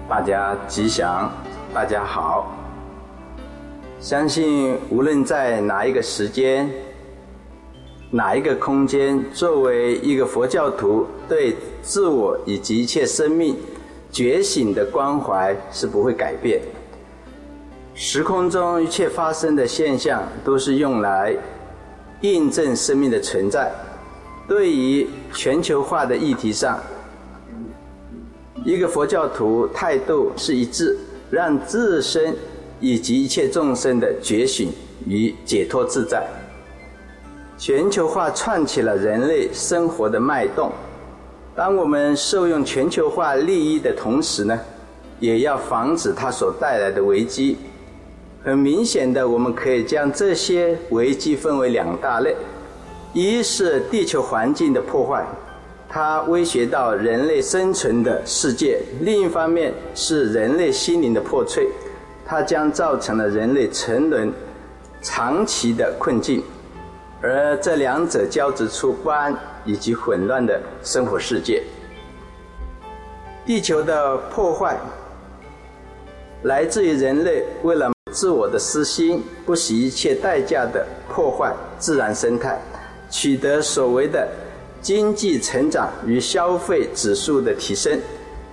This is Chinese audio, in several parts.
大家吉祥，大家好。相信无论在哪一个时间、哪一个空间，作为一个佛教徒，对自我以及一切生命觉醒的关怀是不会改变。时空中一切发生的现象，都是用来印证生命的存在。对于全球化的议题上，一个佛教徒态度是一致，让自身以及一切众生的觉醒与解脱自在。全球化串起了人类生活的脉动。当我们受用全球化利益的同时呢，也要防止它所带来的危机。很明显的，我们可以将这些危机分为两大类：一是地球环境的破坏，它威胁到人类生存的世界；另一方面是人类心灵的破碎，它将造成了人类沉沦长期的困境，而这两者交织出不安以及混乱的生活世界。地球的破坏来自于人类为了自我的私心，不惜一切代价的破坏自然生态，取得所谓的经济成长与消费指数的提升。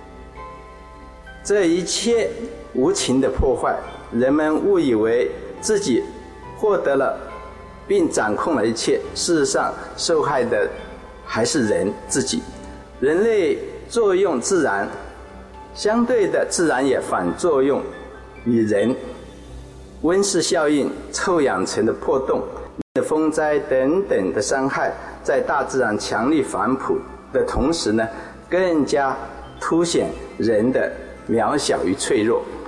这一切无情的破坏，人们误以为自己获得了并掌控了一切，事实上受害的还是人自己。人类作用自然，相对的自然也反作用于人。温室效应、臭氧层的破洞、风灾等等的伤害，在大自然强力反哺的同时呢，更加凸显人的渺小与脆弱。